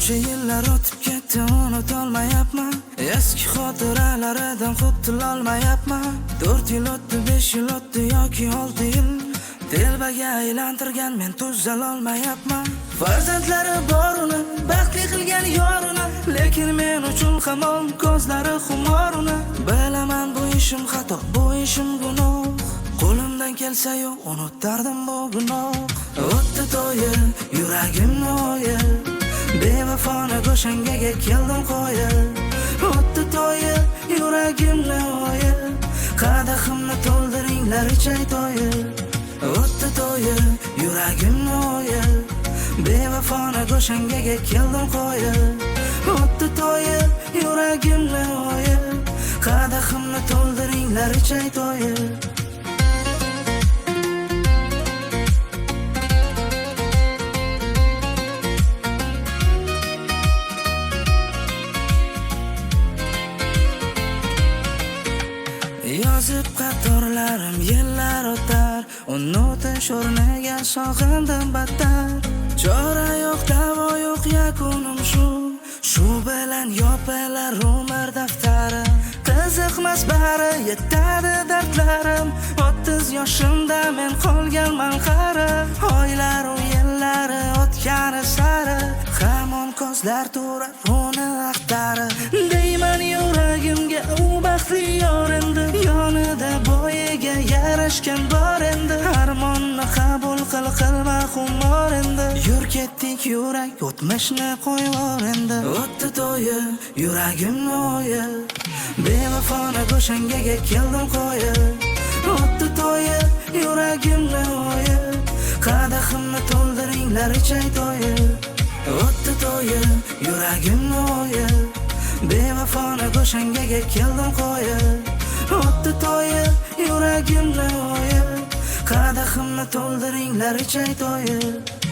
Shuncha yillar o'tib ketdi, unutolmayapman. Eski xotiralaridan qutulolmayapman. 4 yil o'tdi, 5 yil o'tdi yoki 6 yil. Telbaga aylantirgan men tuzalolmayapman. Farzandlari borini, baxtli qilgan yorini, lekin men uchun hamon ko'zlari xumoruni. Bilaman bu ishim xato, bu ishim gunoh. Qo'limdan kelsa-yu unutardim bu gunoh. O'tdi to'yi, yuragimni o'yi, bevafona go'shangaga keldim qo'yi. O'tdi to'yi, yuragimni o'yi, qadahimni to'ldiringlar ichay to'yi. O'tdi to'yi, yuragimni o'yi, bevafona go'shangaga keldim qo'yi. O'tdi to'yi, yuragimni o'yi, qadahimni to'ldiringlar ichay to'yi. Yozib qatorlarim yillar o'tar, unutish o'rniga sog'indim battar. Chora yo'q, davo yo'q, yakunim shu. Shu bilan yopilar umr daftari. Qiziqmas bari, yetadi dardlarim. 30 yoshimda men qolganman qari. Oylar u yillari o'tgani sari, hamon ko'zlar turar uni axtari. Deyman yuragimga u baxtli yor endi, yonida bo'yiga yarashgan bor endi. Armonni qabul qilma xumor endi. Yur ketdik yurak, o'tmishni qo'yvor endi. O'tdi to'yi, yuragimni o'yi, bevafona go'shangaga keldim qo'yi. O'tdi to'yi, yuragimni o'yi, qadahimni to'ldiringlar ichay to'yi. O'tdi to'yi, yuragimni o'yi, bevafona go'shangaga keldim qo'yi. O'tdi to'yi, yuragimni o'yi, qadahimni to'ldiringlar ichay to'yi.